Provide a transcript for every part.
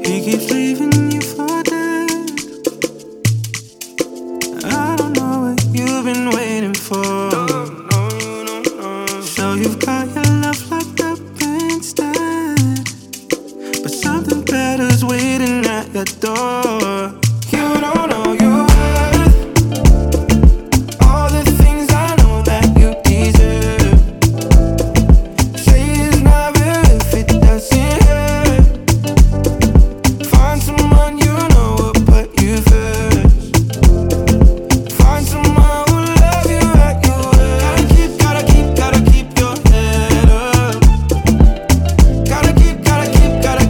He keeps leaving you for dead. I don't know what you've been waiting for. So you've got your love locked up instead, but something better's waiting at your door. You don't know your worth, all the things I know that you deserve. Say it's not real if it doesn't hurt. Find someone you know will put you first. Find someone who love you at your worst. Gotta keep your head up. Gotta keep your head up.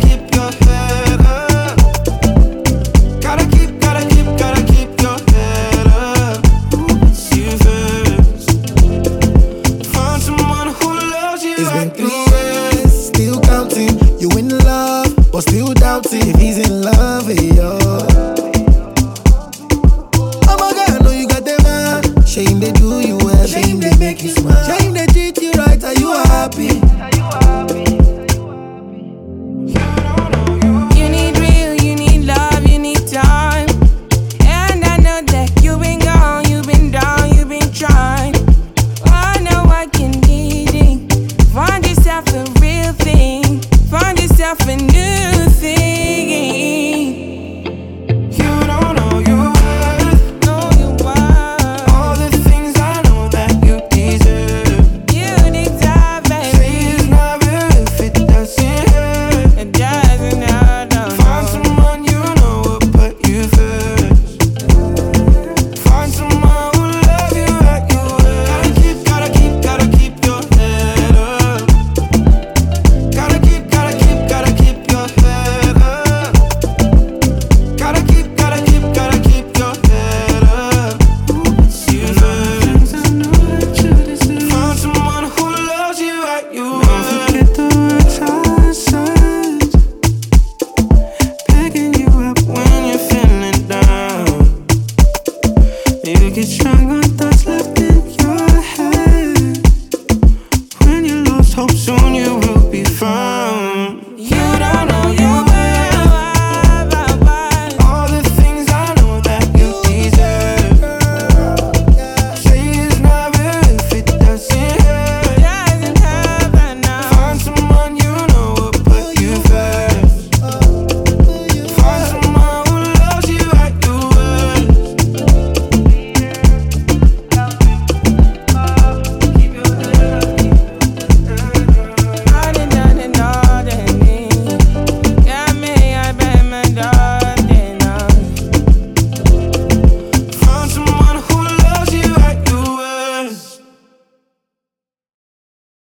Gotta keep your head up. Who puts you first? Find someone who loves you. It's been 3 years, still counting. You in love, but still doubting if he's in love with you. Oh my God, I know you got them man. Shame they do you well, shame they make you smile. Shame they treat you right, are you happy? You need real, you need love, you need time. And I know that you've been gone, you've been down, you've been trying. I know I can need it. Find yourself a real thing. Find yourself a new